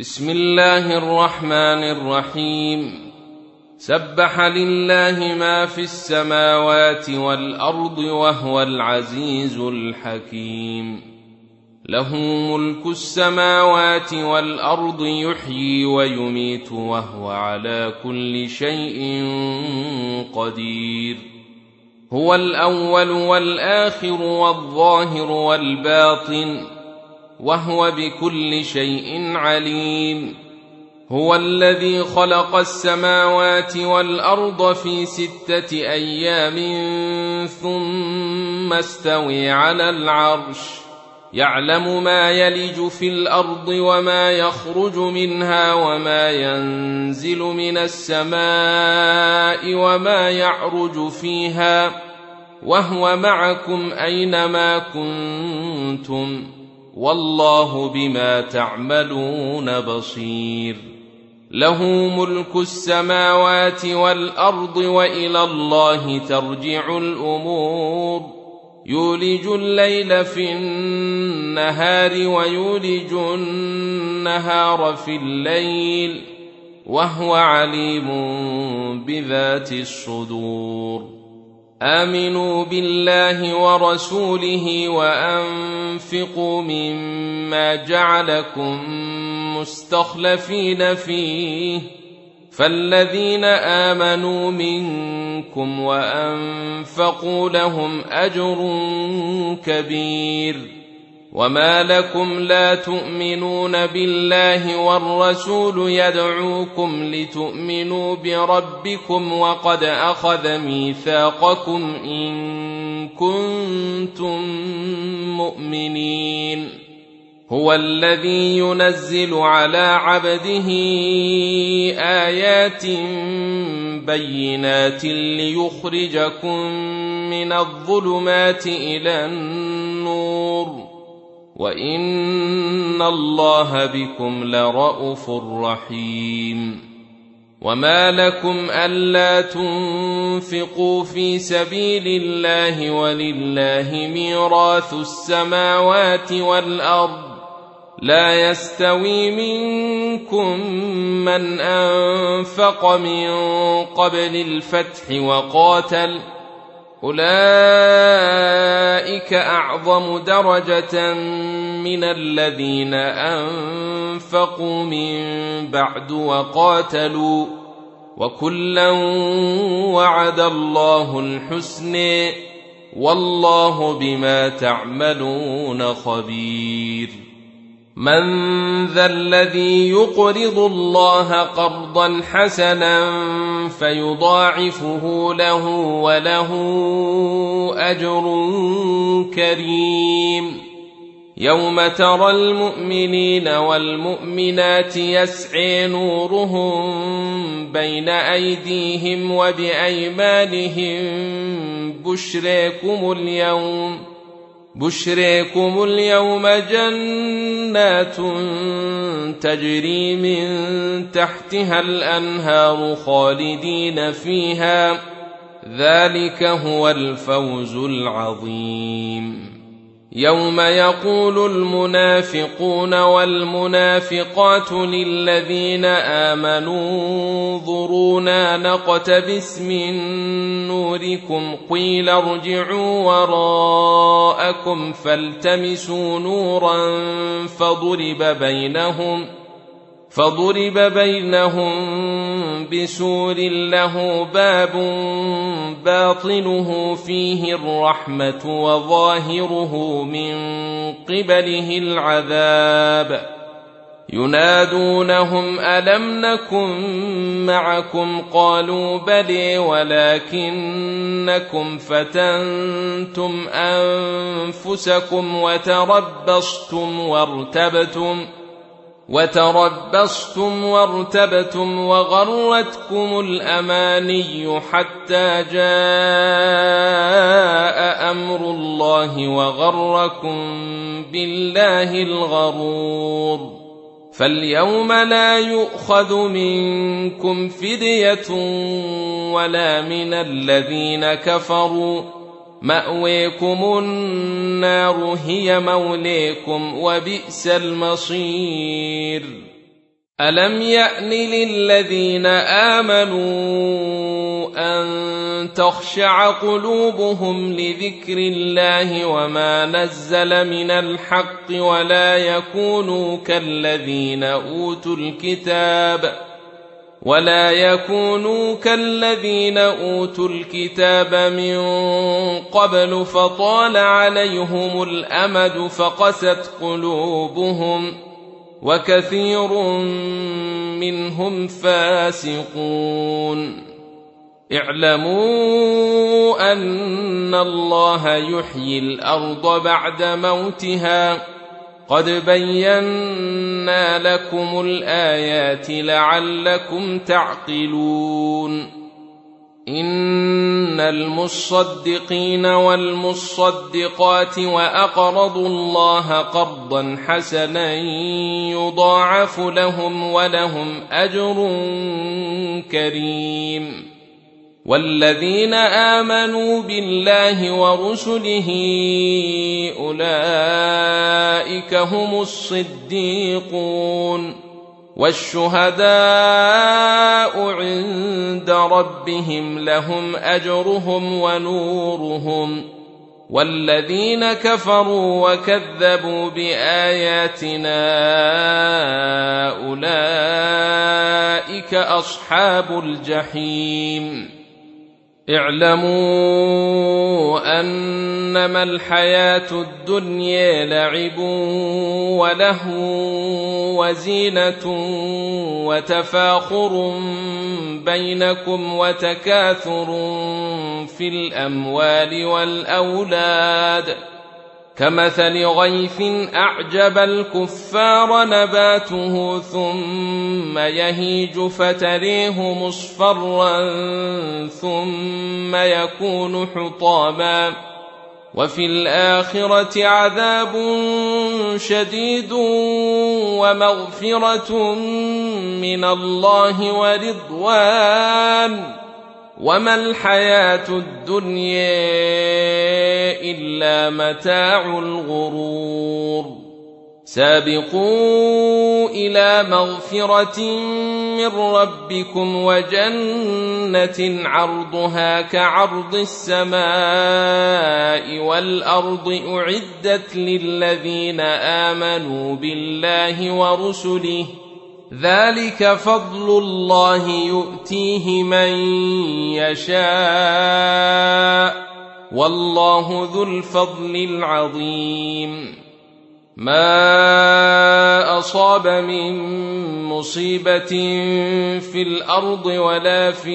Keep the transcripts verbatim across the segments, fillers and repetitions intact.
بسم الله الرحمن الرحيم. سبح لله ما في السماوات والأرض وهو العزيز الحكيم. له ملك السماوات والأرض يحيي ويميت وهو على كل شيء قدير. هو الأول والآخر والظاهر والباطن وهو بكل شيء عليم. هو الذي خلق السماوات والأرض في ستة أيام ثم استوى على العرش، يعلم ما يلج في الأرض وما يخرج منها وما ينزل من السماء وما يعرج فيها، وهو معكم أينما كنتم، والله بما تعملون بصير. له ملك السماوات والأرض وإلى الله ترجع الأمور. يولج الليل في النهار ويولج النهار في الليل وهو عليم بذات الصدور. آمنوا بالله ورسوله وأنفقوا مما جعلكم مستخلفين فيه، فالذين آمنوا منكم وأنفقوا لهم أجر كبير. وما لكم لا تؤمنون بالله والرسول يدعوكم لتؤمنوا بربكم وقد أخذ ميثاقكم إن كنتم مؤمنين. هو الذي ينزل على عبده آيات بينات ليخرجكم من الظلمات إلى النور، وإن الله بكم لرءوف رحيم. وما لكم ألا تنفقوا في سبيل الله ولله ميراث السماوات والأرض، لا يستوي منكم من أنفق من قبل الفتح وقاتل، أولئك أعظم درجة من الذين أنفقوا من بعد وقاتلوا، وكلا وعد الله الحسنى، والله بما تعملون خبير. من ذا الذي يقرض الله قرضا حسنا فيضاعفه له وله أجر كريم؟ يوم ترى المؤمنين والمؤمنات يسعى نورهم بين أيديهم وبأيمانهم بشريكم اليوم بشريكم اليوم جنات تجري من تحتها الأنهار خالدين فيها، ذلك هو الفوز العظيم. يوم يقول المنافقون والمنافقات للذين آمنوا انظرونا نقتبس من نوركم قيل ارجعوا وراءكم فالتمسوا نورا فضرب بينهم فضرب بينهم بسور له باب باطنه فيه الرحمة وظاهره من قبله العذاب. ينادونهم ألم نكن معكم قالوا بلى ولكنكم فتنتم أنفسكم وتربصتم وارتبتم وتربصتم وارتبتم وغرتكم الأماني حتى جاء أمر الله وغركم بالله الغرور. فاليوم لا يؤخذ منكم فدية ولا من الذين كفروا، مأويكم النار هي موليكم وبئس المصير. ألم يأن للذين آمنوا أن تخشع قلوبهم لذكر الله وما نزل من الحق ولا يكونوا كالذين أوتوا الكتاب ولا يكونوا كالذين أوتوا الكتاب من قبل فطال عليهم الأمد فقست قلوبهم وكثير منهم فاسقون اعلموا أن الله يحيي الأرض بعد موتها قد بينا لكم الآيات لعلكم تعقلون إن المصدقين والمصدقات وأقرضوا الله قرضا حسنا يضاعف لهم ولهم أجر كريم والذين آمنوا بالله ورسله أولئك هم الصديقون والشهداء عند ربهم لهم أجرهم ونورهم والذين كفروا وكذبوا بآياتنا أولئك أصحاب الجحيم اعلموا أنما الحياة الدنيا لعب ولهو وزينة وتفاخر بينكم وتكاثر في الأموال والأولاد كمثل غيث أعجب الكفار نباته ثم يهيج فتريه مصفرا ثم يكون حطاما وفي الآخرة عذاب شديد ومغفرة من الله ورضوان وما الحياة الدنيا إلا متاع الغرور سابقوا إلى مغفرة من ربكم وجنة عرضها كعرض السماء والأرض أعدت للذين آمنوا بالله ورسله ذلك فضل الله يؤتيه من يشاء والله ذو الفضل العظيم ما أصاب من مصيبة في الأرض ولا في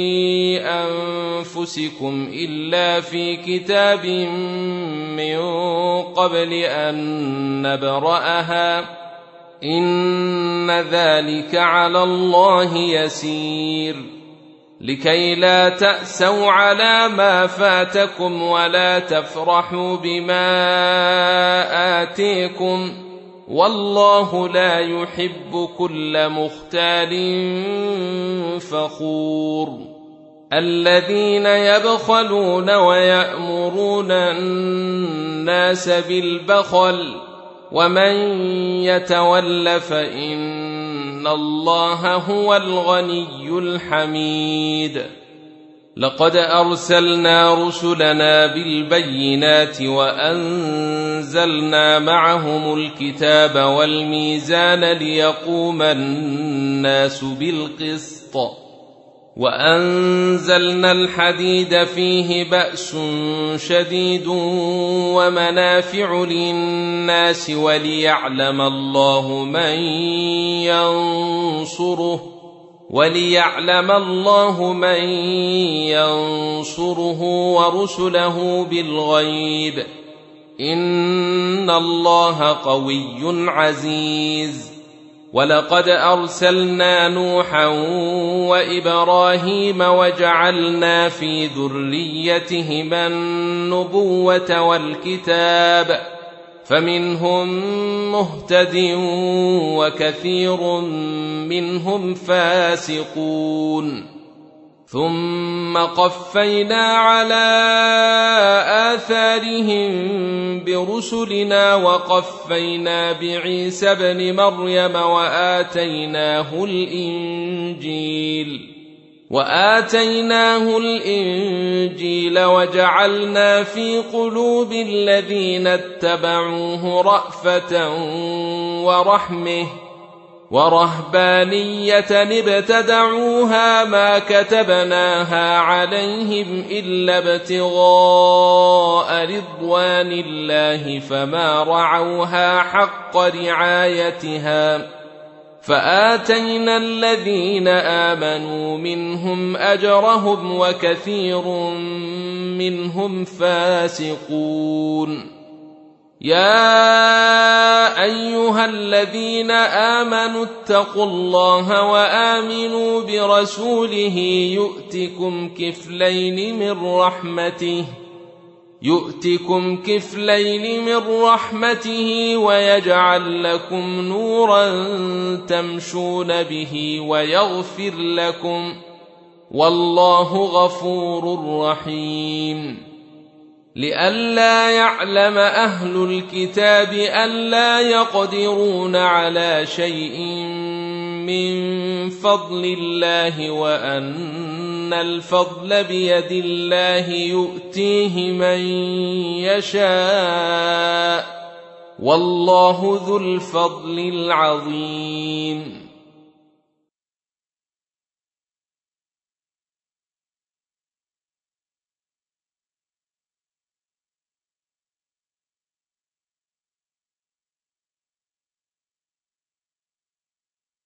أنفسكم إلا في كتاب من قبل أن نبرأها إن ذلك على الله يسير لكي لا تأسوا على ما فاتكم ولا تفرحوا بما آتيكم والله لا يحب كل مختال فخور الذين يبخلون ويأمرون الناس بالبخل ومن يتول فإن الله هو الغني الحميد لقد أرسلنا رسلنا بالبينات وأنزلنا معهم الكتاب والميزان ليقوم الناس بالقسط وأنزلنا الحديد فيه بأس شديد ومنافع للناس وليعلم الله من ينصره وليعلم الله من ينصره ورسله بالغيب إن الله قوي عزيز ولقد أرسلنا نوحا وإبراهيم وجعلنا في ذريتهما النبوة والكتاب فمنهم مهتد وكثير منهم فاسقون ثم قفينا على آثارهم برسلنا وقفينا بعيسى ابن مريم وآتيناه الإنجيل وآتيناه الإنجيل وجعلنا في قلوب الذين اتبعوه رأفة ورحمة ورهبانية ابتدعوها ما كتبناها عليهم إلا ابتغاء رضوان الله فما رعوها حق رعايتها فآتينا الذين آمنوا منهم أجرهم وكثير منهم فاسقون. يا أيها الذين آمنوا اتقوا الله وآمنوا برسوله يؤتكم كفلين من رحمته يؤتكم كفلين من رحمته ويجعل لكم نورا تمشون به ويغفر لكم والله غفور رحيم. لئلا يعلم أهل الكتاب ألا يقدرون على شيء من فضل الله وأن الفضل بيد الله يؤتيه من يشاء والله ذو الفضل العظيم.